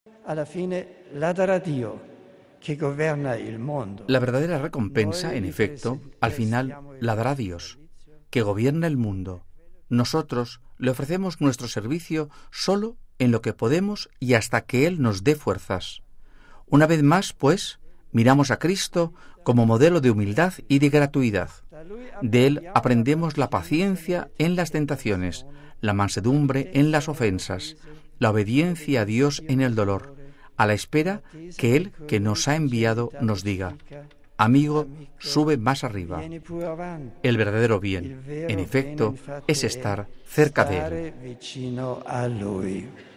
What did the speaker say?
La verdadera recompensa, en efecto, al final la dará Dios, que gobierna el mundo. Nosotros le ofrecemos nuestro servicio solo en lo que podemos y hasta que Él nos dé fuerzas. Una vez más, pues, miramos a Cristo como modelo de humildad y de gratuidad. De Él aprendemos la paciencia en las tentaciones, la mansedumbre en las ofensas, la obediencia a Dios en el dolor, a la espera que Él que nos ha enviado nos diga: amigo, sube más arriba. El verdadero bien, en efecto, es estar cerca de Él.